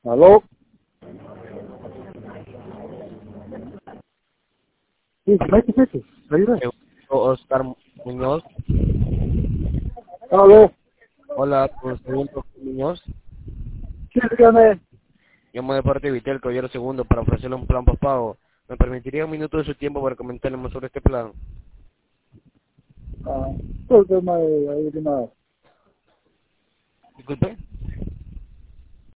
¿Aló? Sí, vete. Ayuda. Oscar Muñoz. ¿Aló? Hola, con segundo Muñoz. Sí, dígame. Llamo de parte de Vitel, caballero segundo, para ofrecerle un plan postpago. ¿Me permitiría un minuto de su tiempo para comentarle más sobre este plan? Ah, todo el tema de ahí de nada. Disculpe.